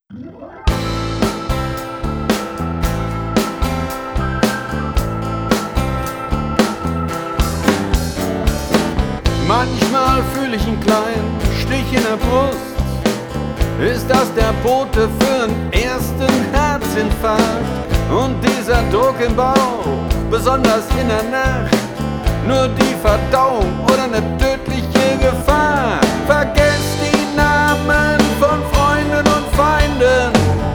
Manchmal fühle ich einen kleinen Stich in der Brust. Ist das der Bote für einen ersten Herzinfarkt? Und dieser Druck im Bauch, besonders in der Nacht, nur die Verdauung oder eine tödliche Gefahr? Vergesst die Namen von Freunden und Feinden.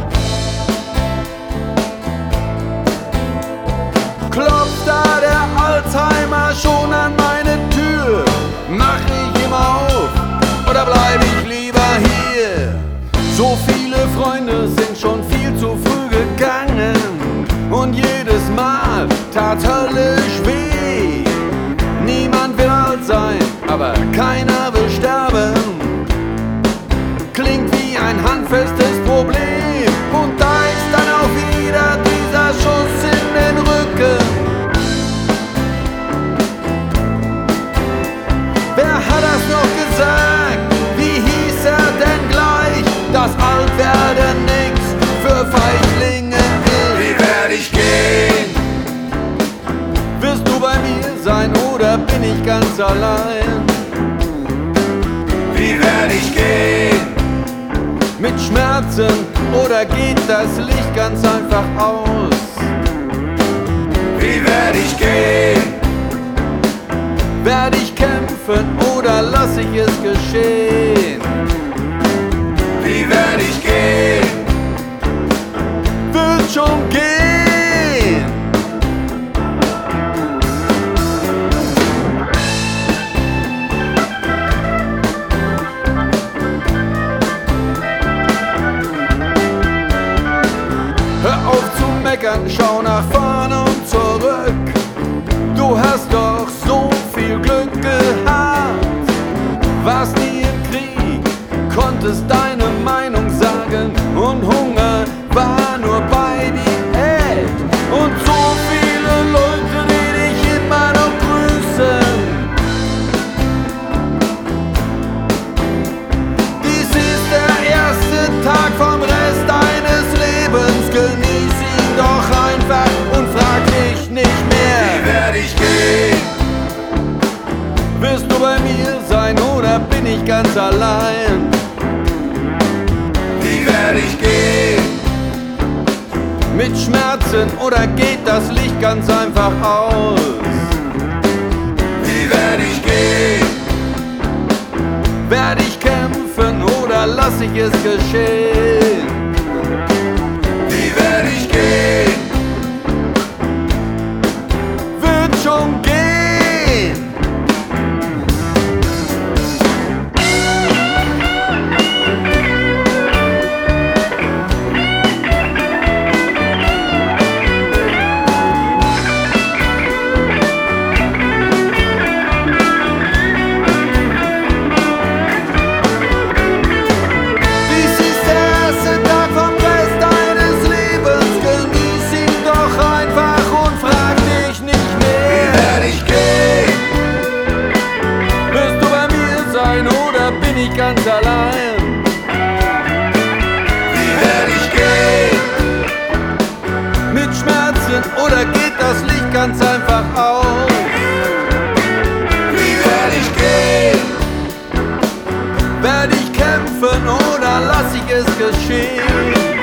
Klopft da der Alzheimer schon an meine Tür? Mach ich immer auf oder bleib ich lieber hier? So viele Freunde sind schon viel zu früh gegangen und jedes Mal tat höllisch weh. Niemand will alt sein, aber keiner will sterben. Klingt wie ein handfestes Problem und da ist dann auch wieder dieser Schuss in den Rücken. Wer hat das noch gesagt? Wie hieß er denn gleich? Dass Altwerden nix für Feiglinge ist. Wie werd ich gehen? Wirst du bei mir sein oder bin ich ganz allein? Wie werd ich gehen? Mit Schmerzen oder geht das Licht ganz einfach aus? Wie werd ich gehen? Werd ich kämpfen oder lass ich es geschehen? Wie werd ich gehen? Wird schon gehen! Hör auf zu meckern, schau nach vorne und zurück. Du hast doch so viel Glück gehabt. Warst nie im Krieg, konntest deine Meinung sagen und Hunger war nur bei Diät. Und so viele Leute, die dich immer noch grüßen. Dies ist der erste Tag vom Rest deines Lebens. Genieß ihn doch einfach und frag dich nicht mehr. Wie werd ich gehen? Wirst du bei mir sein oder bin ich ganz allein? Wie werd ich gehen? Mit Schmerzen oder geht das Licht ganz einfach aus? Wie werd ich gehen? Werd ich kämpfen oder lass ich es geschehen? Wie werd ich gehen? Wird schon gehen! Ganz allein. Wie werd ich gehen? Mit Schmerzen oder geht das Licht ganz einfach aus? Wie werd ich gehen? Werd ich kämpfen oder lass ich es geschehen?